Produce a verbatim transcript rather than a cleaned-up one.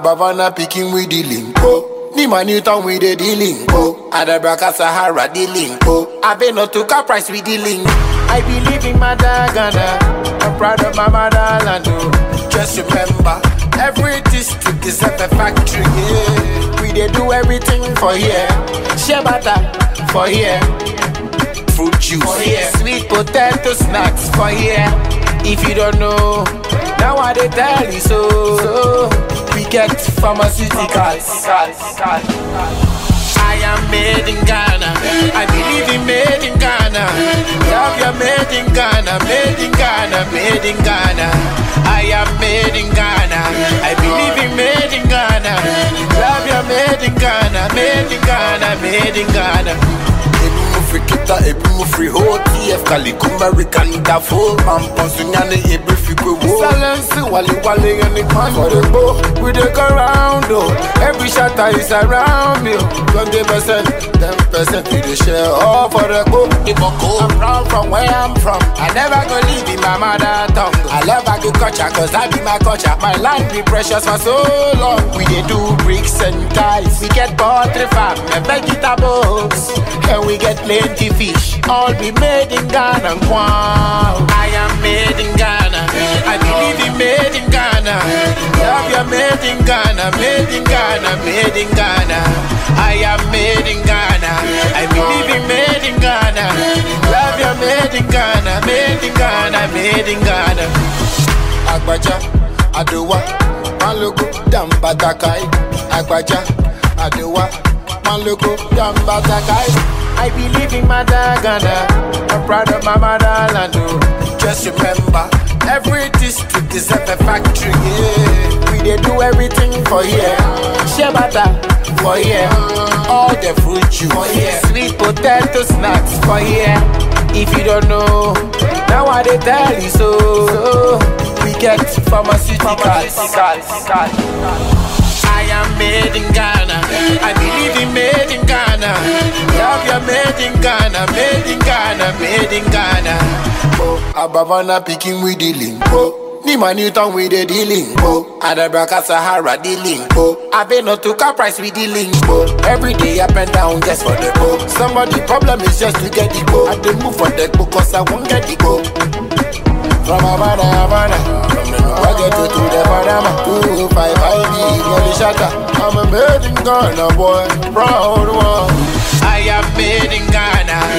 Abavana picking with the link. Oh, Nima Newton with the dealing. Oh, Adabraka Sahara dealing. Oh, I been not to car price with the link. I believe in my Ghana. I'm proud of my motherland. Oh, just remember, every district is a factory. Yeah. We they do everything for here. Shea butter for here. Fruit juice for here. Sweet potato snacks for here. If you don't know, now I they tell you so. So we get pharmaceuticals. I am made in Ghana. I believe in made in Ghana. Love you made in Ghana. Made in Ghana. Made in Ghana. I am made in Ghana. I believe in made in Ghana. Love you made in Ghana. Made in Ghana. Made in Ghana. Kita ebu free ho T F Calico American da full man ponsunyane ebu fikwe wo silence wali wali and the man for the bow we dey go round oh every shatter is around me twenty percent ten percent we dey share all for the bow I'm proud from where I'm from I never go leave in my mother tongue I love agriculture cause that be my culture my land be precious for so long we dey do bricks and ties we get poultry farm and vegetables and we get plenty fish, all be made in Ghana. Wow. I am made in Ghana. I believe in made in Ghana. Love you made in Ghana, made in Ghana, made in Ghana. I am made in Ghana. I believe in made in Ghana. Love you made in Ghana, made in Ghana, made in Ghana. Agbaja, Adowa, Maluku, Dambatakai. Agbaja, Adowa, Maluku, Dambatakai. I believe in my Ghana. I'm proud of my motherland. Oh. Just remember, every district is a factory. Yeah. We they do everything for here. Shea butter for here. All the fruit juice for here. Sweet potato snacks for here. If you don't know, now I they tell you so. So we get pharmaceuticals. I am made in Ghana. I believe in made in Ghana. Love you made in Ghana. Made in Ghana. Made in Ghana. Oh, Abavana picking with the link. Oh, Nima Newton with the dealing. Oh, Adabraka Sahara dealing. Oh, I been not to car price with the link. Oh, every day up and down just for the go. Somebody problem is just to get the go. I dey move for the go cause I won't get the go. From Havana, Havana, I get to, to the Panama, two five five B, Molly Shatter. I'm a made in Ghana boy, proud one. I am made in Ghana.